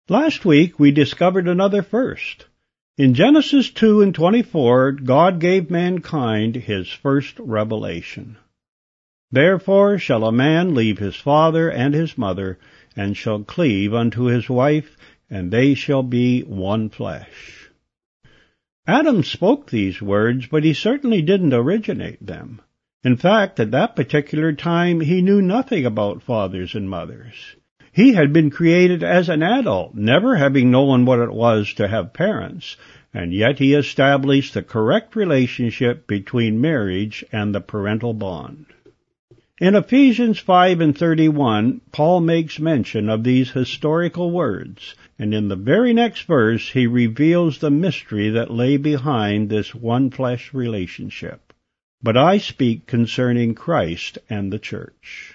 Last week we discovered another first. In Genesis 2:24, God gave mankind his first revelation. Therefore shall a man leave his father and his mother, and shall cleave unto his wife, and they shall be one flesh. Adam spoke these words, but he certainly didn't originate them. In fact, at that particular time he knew nothing about fathers and mothers. He had been created as an adult, never having known what it was to have parents, and yet he established the correct relationship between marriage and the parental bond. In Ephesians 5:31, Paul makes mention of these historical words, and in the very next verse he reveals the mystery that lay behind this one-flesh relationship. But I speak concerning Christ and the church.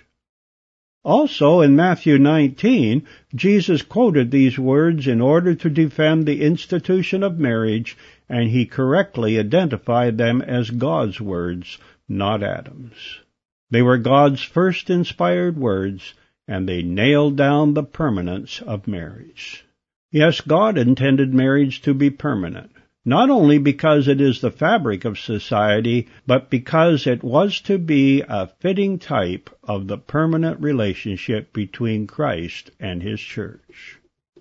Also, in Matthew 19, Jesus quoted these words in order to defend the institution of marriage, and he correctly identified them as God's words, not Adam's. They were God's first inspired words, and they nailed down the permanence of marriage. Yes, God intended marriage to be permanent, not only because it is the fabric of society, but because it was to be a fitting type of the permanent relationship between Christ and his church.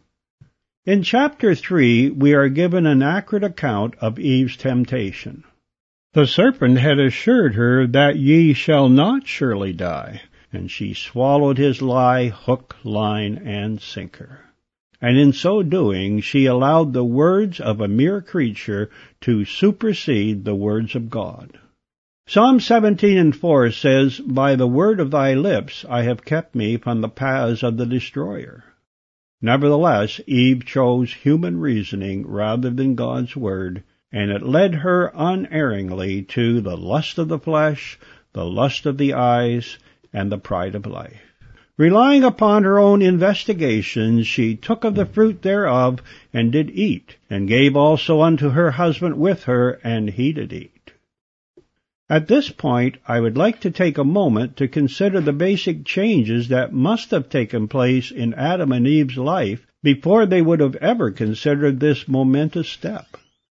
In chapter 3, we are given an accurate account of Eve's temptation. The serpent had assured her that ye shall not surely die, and she swallowed his lie hook, line, and sinker. And in so doing she allowed the words of a mere creature to supersede the words of God. Psalm 17:4 says, By the word of thy lips I have kept me from the paths of the destroyer. Nevertheless, Eve chose human reasoning rather than God's word, and it led her unerringly to the lust of the flesh, the lust of the eyes, and the pride of life. Relying upon her own investigations, she took of the fruit thereof, and did eat, and gave also unto her husband with her, and he did eat. At this point, I would like to take a moment to consider the basic changes that must have taken place in Adam and Eve's life before they would have ever considered this momentous step.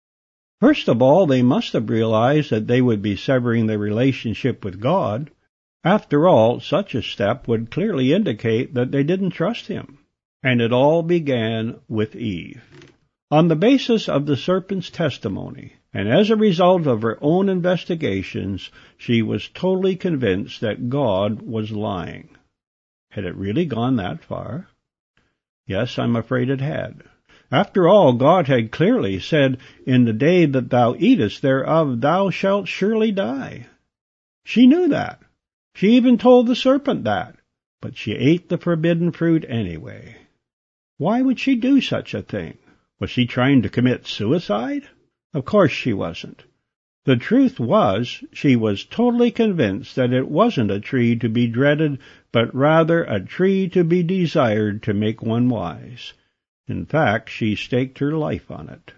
First of all, they must have realized that they would be severing their relationship with God. After all, such a step would clearly indicate that they didn't trust him. And it all began with Eve. On the basis of the serpent's testimony, and as a result of her own investigations, she was totally convinced that God was lying. Had it really gone that far? Yes, I'm afraid it had. After all, God had clearly said, In the day that thou eatest thereof, thou shalt surely die. She knew that. She even told the serpent that, but she ate the forbidden fruit anyway. Why would she do such a thing? Was she trying to commit suicide? Of course she wasn't. The truth was, she was totally convinced that it wasn't a tree to be dreaded, but rather a tree to be desired to make one wise. In fact, she staked her life on it.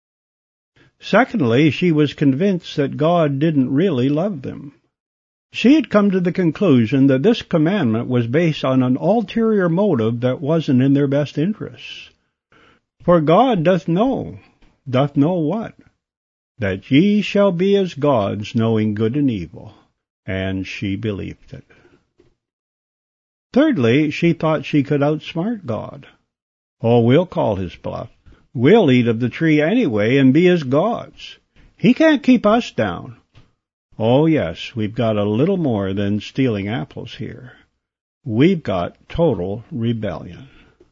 Secondly, she was convinced that God didn't really love them. She had come to the conclusion that this commandment was based on an ulterior motive that wasn't in their best interests. For God doth know what? That ye shall be as gods, knowing good and evil. And she believed it. Thirdly, she thought she could outsmart God. Oh, we'll call his bluff. We'll eat of the tree anyway and be as gods. He can't keep us down. Oh, yes, we've got a little more than stealing apples here. We've got total rebellion.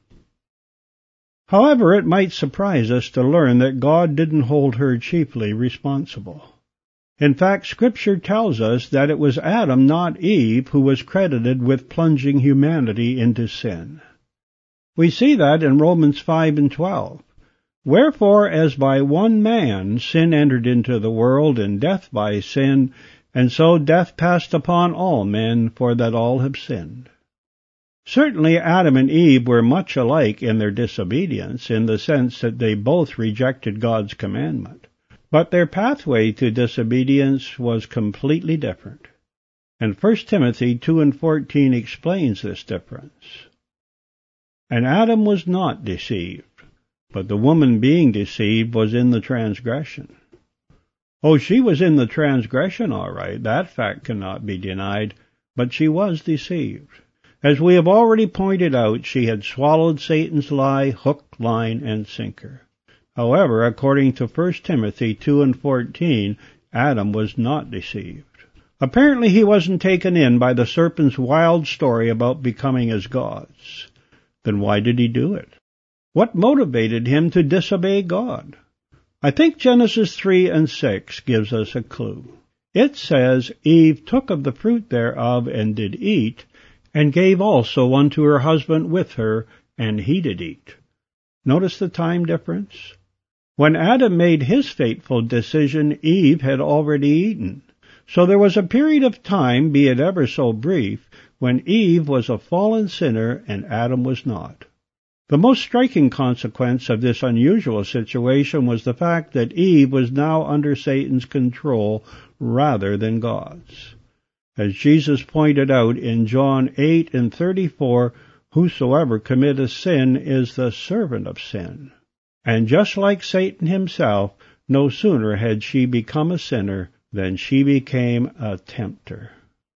However, it might surprise us to learn that God didn't hold her chiefly responsible. In fact, Scripture tells us that it was Adam, not Eve, who was credited with plunging humanity into sin. We see that in Romans 5:12. Wherefore, as by one man sin entered into the world, and death by sin, and so death passed upon all men, for that all have sinned. Certainly Adam and Eve were much alike in their disobedience, in the sense that they both rejected God's commandment. But their pathway to disobedience was completely different. And 1 Timothy 2:14 explains this difference. And Adam was not deceived, but the woman being deceived was in the transgression. Oh, she was in the transgression, all right. That fact cannot be denied, but she was deceived. As we have already pointed out, she had swallowed Satan's lie, hook, line, and sinker. However, according to 1 Timothy 2:14, Adam was not deceived. Apparently he wasn't taken in by the serpent's wild story about becoming as gods. Then why did he do it? What motivated him to disobey God? I think Genesis 3:6 gives us a clue. It says, Eve took of the fruit thereof and did eat, and gave also unto her husband with her, and he did eat. Notice the time difference? When Adam made his fateful decision, Eve had already eaten. So there was a period of time, be it ever so brief, when Eve was a fallen sinner and Adam was not. The most striking consequence of this unusual situation was the fact that Eve was now under Satan's control rather than God's. As Jesus pointed out in John 8:34, whosoever committeth sin is the servant of sin. And just like Satan himself, no sooner had she become a sinner than she became a tempter.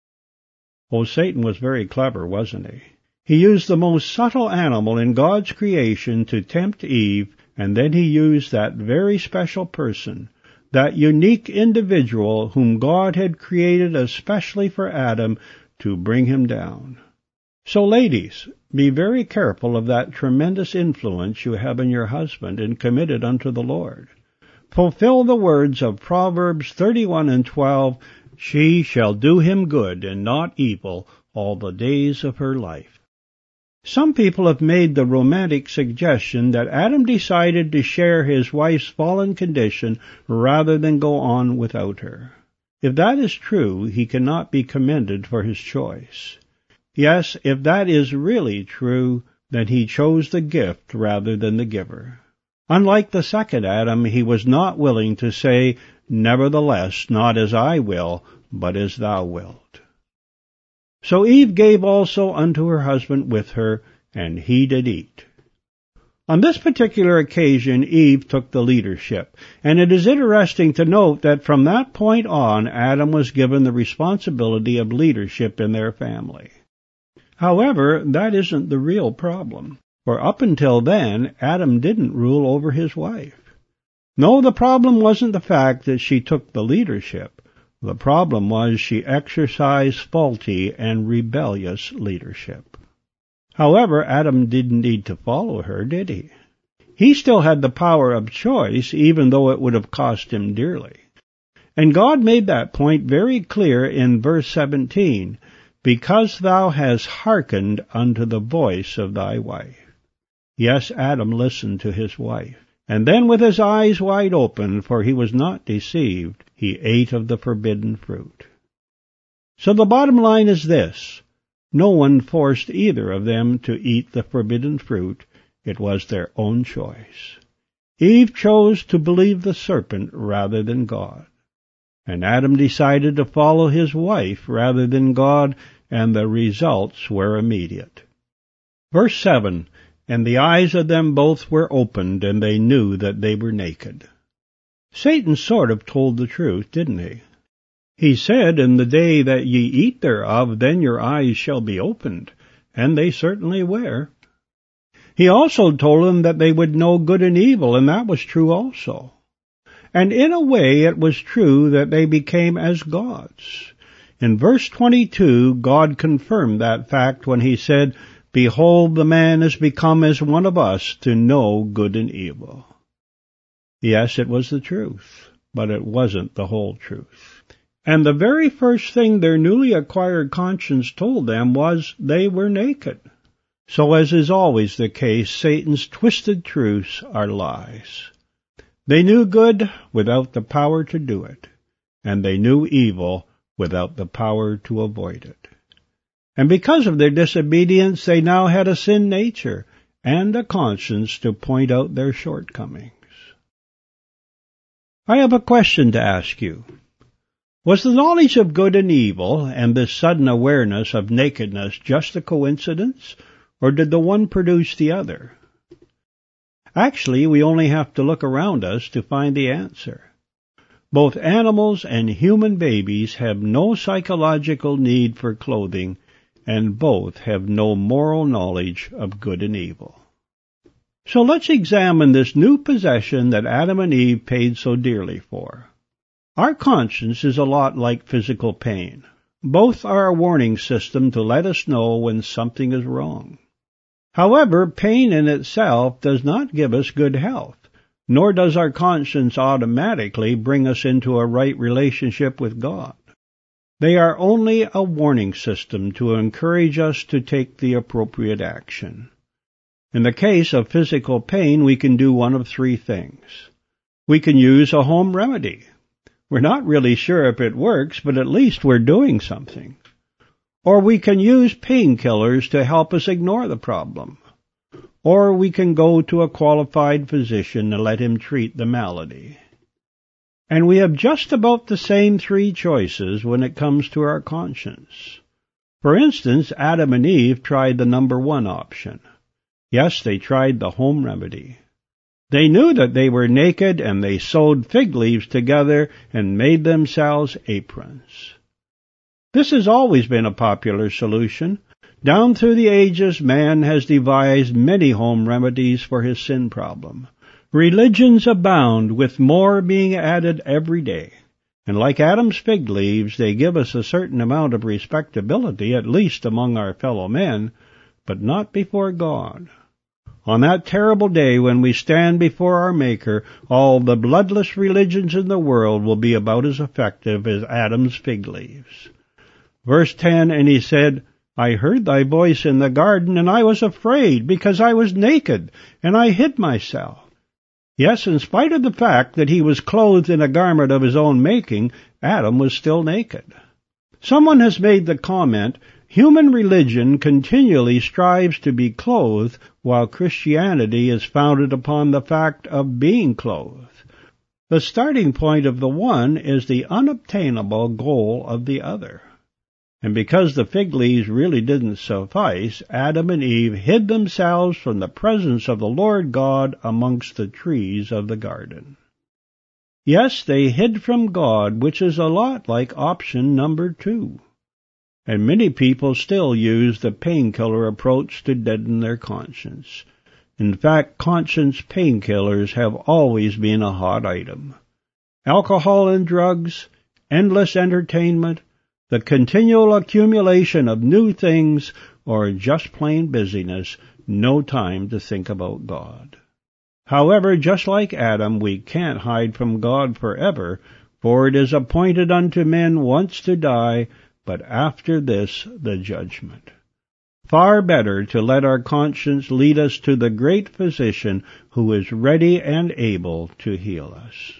Oh, Satan was very clever, wasn't he? He used the most subtle animal in God's creation to tempt Eve, and then he used that very special person, that unique individual whom God had created especially for Adam, to bring him down. So, ladies, be very careful of that tremendous influence you have in your husband and commit it unto the Lord. Fulfill the words of Proverbs 31:12, She shall do him good and not evil all the days of her life. Some people have made the romantic suggestion that Adam decided to share his wife's fallen condition rather than go on without her. If that is true, he cannot be commended for his choice. Yes, if that is really true, then he chose the gift rather than the giver. Unlike the second Adam, he was not willing to say, Nevertheless, not as I will, but as thou wilt. So Eve gave also unto her husband with her, and he did eat. On this particular occasion, Eve took the leadership, and it is interesting to note that from that point on, Adam was given the responsibility of leadership in their family. However, that isn't the real problem, for up until then, Adam didn't rule over his wife. No, the problem wasn't the fact that she took the leadership. The problem was she exercised faulty and rebellious leadership. However, Adam didn't need to follow her, did he? He still had the power of choice, even though it would have cost him dearly. And God made that point very clear in verse 17, Because thou hast hearkened unto the voice of thy wife. Yes, Adam listened to his wife. And then with his eyes wide open, for he was not deceived, he ate of the forbidden fruit. So the bottom line is this. No one forced either of them to eat the forbidden fruit. It was their own choice. Eve chose to believe the serpent rather than God. And Adam decided to follow his wife rather than God, and the results were immediate. Verse 7, And the eyes of them both were opened, and they knew that they were naked. Satan sort of told the truth, didn't he? He said, In the day that ye eat thereof, then your eyes shall be opened. And they certainly were. He also told them that they would know good and evil, and that was true also. And in a way it was true that they became as gods. In verse 22, God confirmed that fact when he said, Behold, the man is become as one of us to know good and evil. Yes, it was the truth, but it wasn't the whole truth. And the very first thing their newly acquired conscience told them was they were naked. So as is always the case, Satan's twisted truths are lies. They knew good without the power to do it, and they knew evil without the power to avoid it. And because of their disobedience, they now had a sin nature and a conscience to point out their shortcomings. I have a question to ask you. Was the knowledge of good and evil and this sudden awareness of nakedness just a coincidence, or did the one produce the other? Actually, we only have to look around us to find the answer. Both animals and human babies have no psychological need for clothing, and both have no moral knowledge of good and evil. So let's examine this new possession that Adam and Eve paid so dearly for. Our conscience is a lot like physical pain. Both are a warning system to let us know when something is wrong. However, pain in itself does not give us good health, nor does our conscience automatically bring us into a right relationship with God. They are only a warning system to encourage us to take the appropriate action. In the case of physical pain, we can do one of three things. We can use a home remedy. We're not really sure if it works, but at least we're doing something. Or we can use painkillers to help us ignore the problem. Or we can go to a qualified physician and let him treat the malady. And we have just about the same three choices when it comes to our conscience. For instance, Adam and Eve tried the number one option. Yes, they tried the home remedy. They knew that they were naked, and they sewed fig leaves together and made themselves aprons. This has always been a popular solution. Down through the ages, man has devised many home remedies for his sin problem. Religions abound, with more being added every day. And like Adam's fig leaves, they give us a certain amount of respectability, at least among our fellow men, but not before God. On that terrible day when we stand before our Maker, all the bloodless religions in the world will be about as effective as Adam's fig leaves. Verse 10, and he said, I heard thy voice in the garden, and I was afraid, because I was naked, and I hid myself. Yes, in spite of the fact that he was clothed in a garment of his own making, Adam was still naked. Someone has made the comment, human religion continually strives to be clothed, while Christianity is founded upon the fact of being clothed. The starting point of the one is the unobtainable goal of the other. And because the fig leaves really didn't suffice, Adam and Eve hid themselves from the presence of the Lord God amongst the trees of the garden. Yes, they hid from God, which is a lot like option number 2. And many people still use the painkiller approach to deaden their conscience. In fact, conscience painkillers have always been a hot item. Alcohol and drugs, endless entertainment, the continual accumulation of new things, or just plain busyness, no time to think about God. However, just like Adam, we can't hide from God forever, for it is appointed unto men once to die, but after this the judgment. Far better to let our conscience lead us to the great physician who is ready and able to heal us.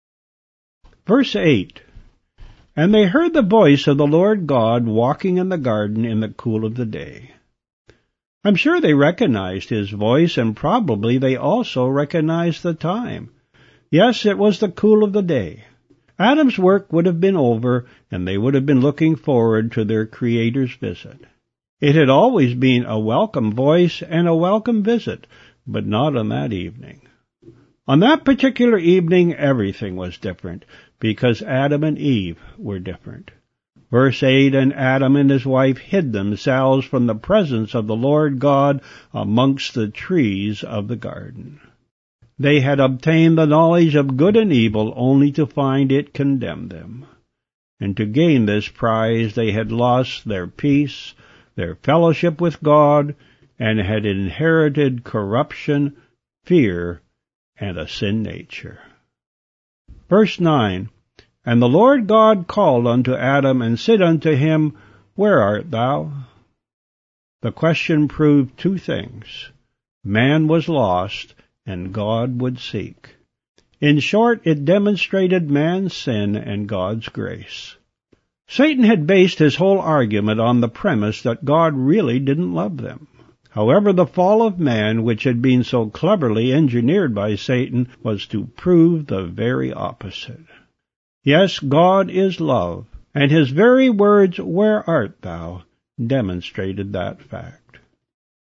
Verse 8, and they heard the voice of the Lord God walking in the garden in the cool of the day. I'm sure they recognized his voice, and probably they also recognized the time. Yes, it was the cool of the day. Adam's work would have been over, and they would have been looking forward to their Creator's visit. It had always been a welcome voice and a welcome visit, but not on that evening. On that particular evening, everything was different, because Adam and Eve were different. Verse 8, and Adam and his wife hid themselves from the presence of the Lord God amongst the trees of the garden. They had obtained the knowledge of good and evil only to find it condemn them. And to gain this prize they had lost their peace, their fellowship with God, and had inherited corruption, fear, and a sin nature. Verse 9, and the Lord God called unto Adam, and said unto him, Where art thou? The question proved two things. Man was lost, and God would seek. In short, it demonstrated man's sin and God's grace. Satan had based his whole argument on the premise that God really didn't love them. However, the fall of man, which had been so cleverly engineered by Satan, was to prove the very opposite. Yes, God is love, and his very words, Where art thou, demonstrated that fact.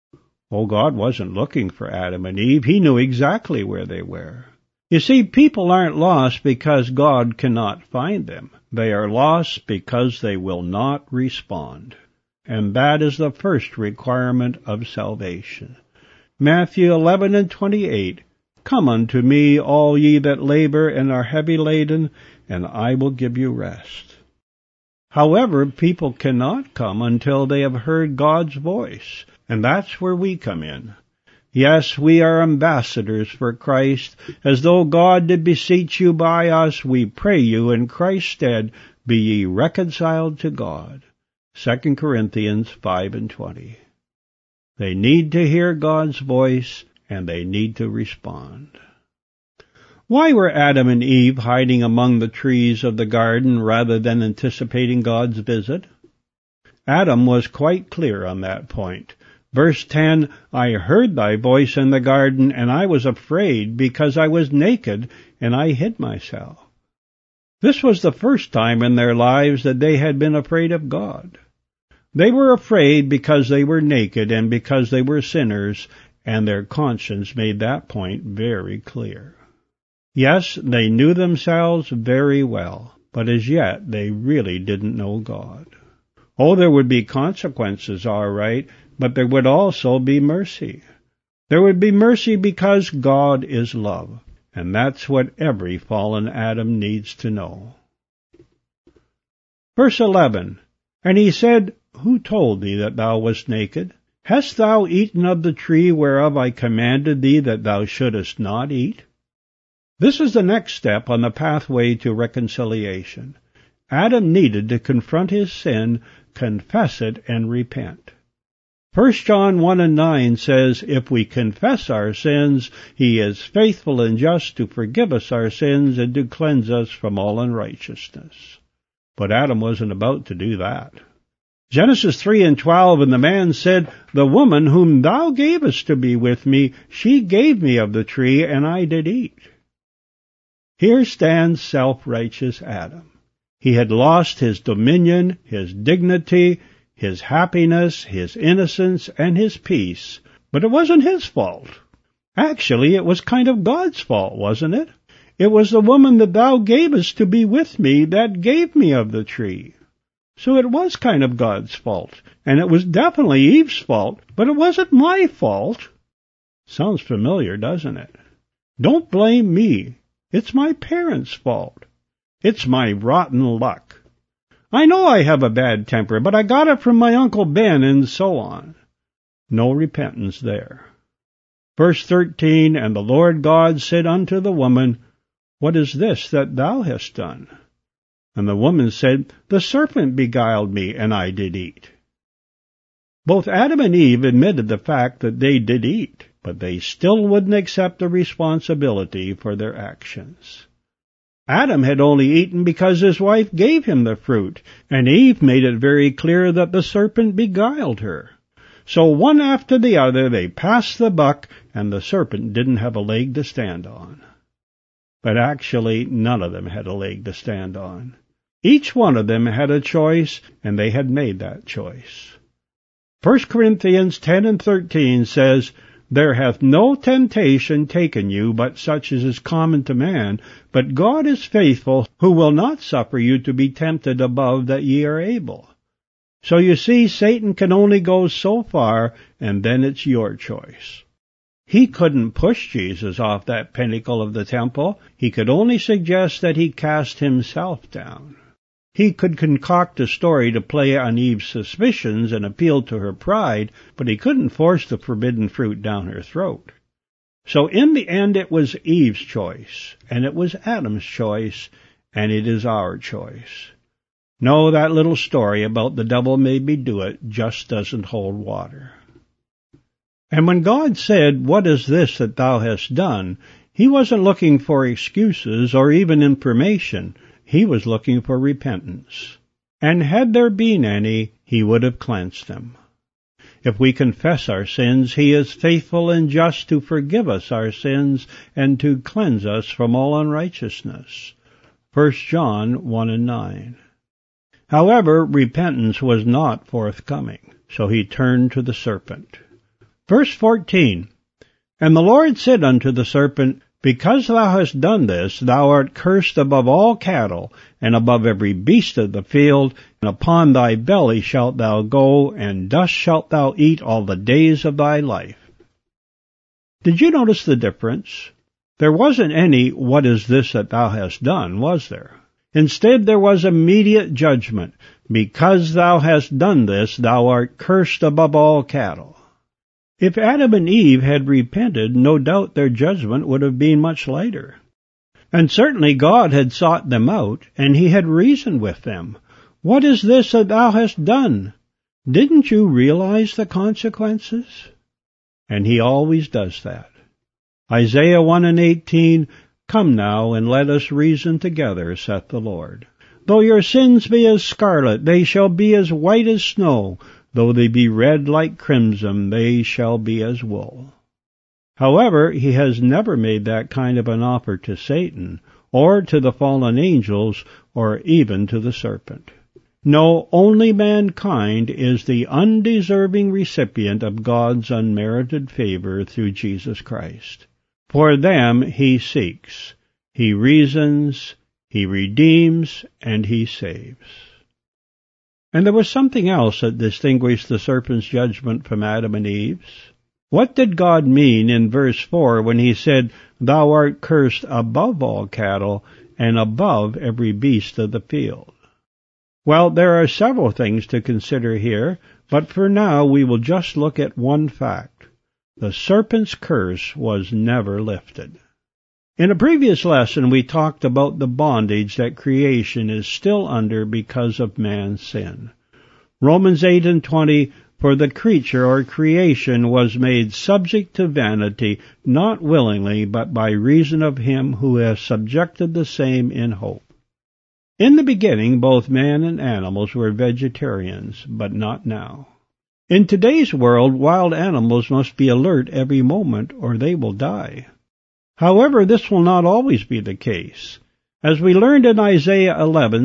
Oh, God wasn't looking for Adam and Eve. He knew exactly where they were. You see, people aren't lost because God cannot find them. They are lost because they will not respond. And that is the first requirement of salvation. Matthew 11:28, Come unto me, all ye that labor and are heavy laden, and I will give you rest. However, people cannot come until they have heard God's voice, and that's where we come in. Yes, we are ambassadors for Christ. As though God did beseech you by us, we pray you in Christ's stead, be ye reconciled to God. 2 Corinthians 5:20. They need to hear God's voice, and they need to respond. Why were Adam and Eve hiding among the trees of the garden rather than anticipating God's visit? Adam was quite clear on that point. Verse 10, I heard thy voice in the garden, and I was afraid, because I was naked, and I hid myself. This was the first time in their lives that they had been afraid of God. They were afraid because they were naked and because they were sinners, and their conscience made that point very clear. Yes, they knew themselves very well, but as yet they really didn't know God. Oh, there would be consequences, all right, but there would also be mercy. There would be mercy because God is love, and that's what every fallen Adam needs to know. Verse 11, And he said, Who told thee that thou wast naked? Hast thou eaten of the tree whereof I commanded thee that thou shouldest not eat? This is the next step on the pathway to reconciliation. Adam needed to confront his sin, confess it, and repent. 1 John 1:9 says, If we confess our sins, he is faithful and just to forgive us our sins and to cleanse us from all unrighteousness. But Adam wasn't about to do that. Genesis 3:12, And the man said, The woman whom thou gavest to be with me, she gave me of the tree, and I did eat. Here stands self-righteous Adam. He had lost his dominion, his dignity, his happiness, his innocence, and his peace. But it wasn't his fault. Actually, it was kind of God's fault, wasn't it? It was the woman that thou gavest to be with me that gave me of the tree. So it was kind of God's fault, and it was definitely Eve's fault, but it wasn't my fault. Sounds familiar, doesn't it? Don't blame me. It's my parents' fault. It's my rotten luck. I know I have a bad temper, but I got it from my Uncle Ben, and so on. No repentance there. Verse 13, And the Lord God said unto the woman, What is this that thou hast done? And the woman said, The serpent beguiled me, and I did eat. Both Adam and Eve admitted the fact that they did eat, but they still wouldn't accept the responsibility for their actions. Adam had only eaten because his wife gave him the fruit, and Eve made it very clear that the serpent beguiled her. So one after the other they passed the buck, and the serpent didn't have a leg to stand on. But actually, none of them had a leg to stand on. Each one of them had a choice, and they had made that choice. 1 Corinthians 10:13 says, There hath no temptation taken you but such as is common to man, but God is faithful, who will not suffer you to be tempted above that ye are able. So you see, Satan can only go so far, and then it's your choice. He couldn't push Jesus off that pinnacle of the temple. He could only suggest that he cast himself down. He could concoct a story to play on Eve's suspicions and appeal to her pride, but he couldn't force the forbidden fruit down her throat. So in the end it was Eve's choice, and it was Adam's choice, and it is our choice. No, that little story about the devil made me do it just doesn't hold water. And when God said, What is this that thou hast done? He wasn't looking for excuses or even information. He was looking for repentance. And had there been any, he would have cleansed them. If we confess our sins, he is faithful and just to forgive us our sins and to cleanse us from all unrighteousness. 1 John 1:9. However, repentance was not forthcoming, so he turned to the serpent. Verse 14, And the Lord said unto the serpent, Because thou hast done this, thou art cursed above all cattle, and above every beast of the field, and upon thy belly shalt thou go, and dust shalt thou eat all the days of thy life. Did you notice the difference? There wasn't any, What is this that thou hast done, was there? Instead, there was immediate judgment. Because thou hast done this, thou art cursed above all cattle. If Adam and Eve had repented, no doubt their judgment would have been much lighter. And certainly God had sought them out, and he had reasoned with them. What is this that thou hast done? Didn't you realize the consequences? And he always does that. Isaiah 1:18, Come now, and let us reason together, saith the Lord. Though your sins be as scarlet, they shall be as white as snow. Though they be red like crimson, they shall be as wool. However, he has never made that kind of an offer to Satan, or to the fallen angels, or even to the serpent. No, only mankind is the undeserving recipient of God's unmerited favor through Jesus Christ. For them he seeks, he reasons, he redeems, and he saves. And there was something else that distinguished the serpent's judgment from Adam and Eve's. What did God mean in verse 4 when he said, Thou art cursed above all cattle, and above every beast of the field? Well, there are several things to consider here, but for now we will just look at one fact. The serpent's curse was never lifted. In a previous lesson, we talked about the bondage that creation is still under because of man's sin. Romans 8:20, For the creature or creation was made subject to vanity, not willingly, but by reason of him who has subjected the same in hope. In the beginning, both man and animals were vegetarians, but not now. In today's world, wild animals must be alert every moment, or they will die. However, this will not always be the case. As we learned in Isaiah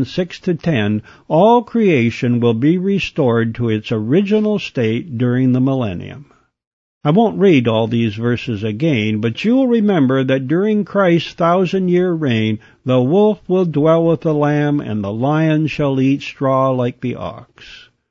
11:6-10, all creation will be restored to its original state during the millennium. I won't read all these verses again, but you will remember that during Christ's 1,000-year reign, the wolf will dwell with the lamb, and the lion shall eat straw like the ox.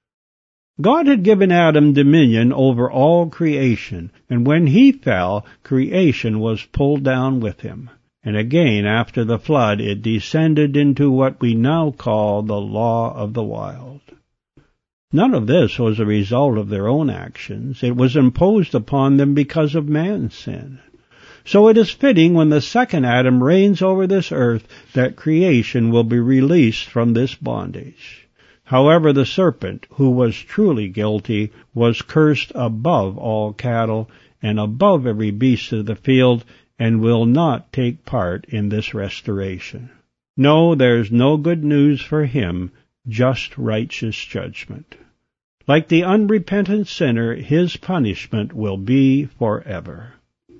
God had given Adam dominion over all creation, and when he fell, creation was pulled down with him. And again, after the flood, it descended into what we now call the law of the wild. None of this was a result of their own actions. It was imposed upon them because of man's sin. So it is fitting when the second Adam reigns over this earth that creation will be released from this bondage. However, the serpent, who was truly guilty, was cursed above all cattle and above every beast of the field, and will not take part in this restoration. No, there's no good news for him, just righteous judgment. Like the unrepentant sinner, his punishment will be forever.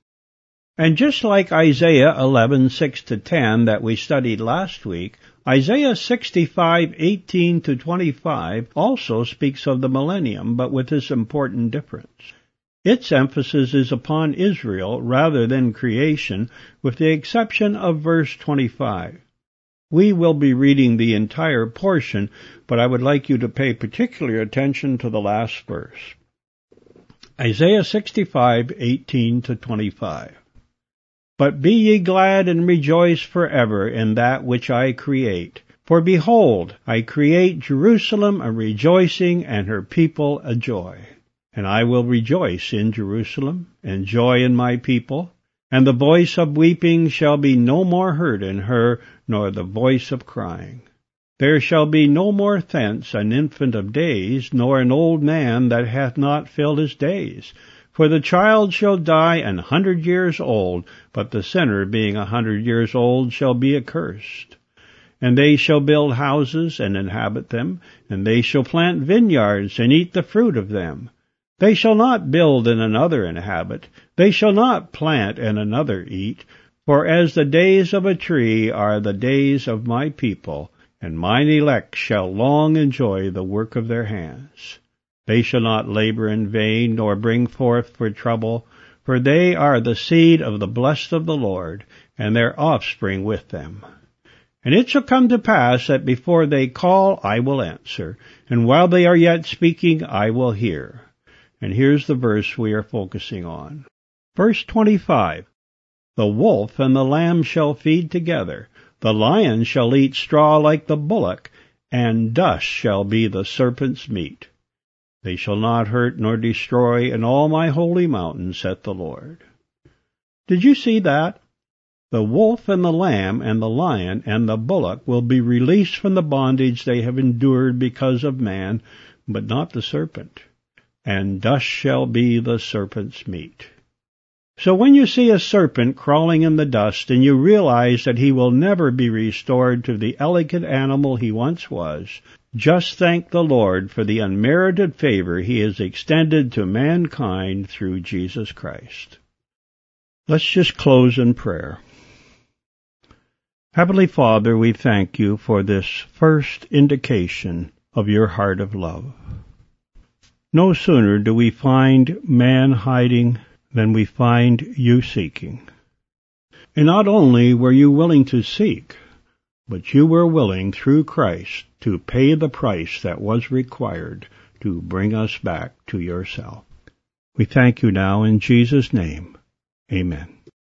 And just like Isaiah 11:6-10 that we studied last week, Isaiah 65:18-25 also speaks of the millennium, but with this important difference. Its emphasis is upon Israel rather than creation, with the exception of verse 25. We will be reading the entire portion, but I would like you to pay particular attention to the last verse. Isaiah 65:18-25. But be ye glad and rejoice forever in that which I create. For behold, I create Jerusalem a rejoicing, and her people a joy. And I will rejoice in Jerusalem, and joy in my people. And the voice of weeping shall be no more heard in her, nor the voice of crying. There shall be no more thence an infant of days, nor an old man that hath not filled his days. For the child shall die 100 years old, but the sinner being 100 years old shall be accursed. And they shall build houses and inhabit them, and they shall plant vineyards and eat the fruit of them. They shall not build and another inhabit, they shall not plant and another eat, for as the days of a tree are the days of my people, and mine elect shall long enjoy the work of their hands. They shall not labor in vain, nor bring forth for trouble, for they are the seed of the blessed of the Lord, and their offspring with them. And it shall come to pass that before they call, I will answer, and while they are yet speaking, I will hear. And here's the verse we are focusing on. Verse 25. The wolf and the lamb shall feed together. The lion shall eat straw like the bullock, and dust shall be the serpent's meat. They shall not hurt nor destroy in all my holy mountain, saith the Lord. Did you see that? The wolf and the lamb and the lion and the bullock will be released from the bondage they have endured because of man, but not the serpent. And dust shall be the serpent's meat. So when you see a serpent crawling in the dust and you realize that he will never be restored to the elegant animal he once was, just thank the Lord for the unmerited favor he has extended to mankind through Jesus Christ. Let's just close in prayer. Heavenly Father, we thank you for this first indication of your heart of love. No sooner do we find man hiding than we find you seeking. And not only were you willing to seek, but you were willing through Christ to pay the price that was required to bring us back to yourself. We thank you now in Jesus' name. Amen.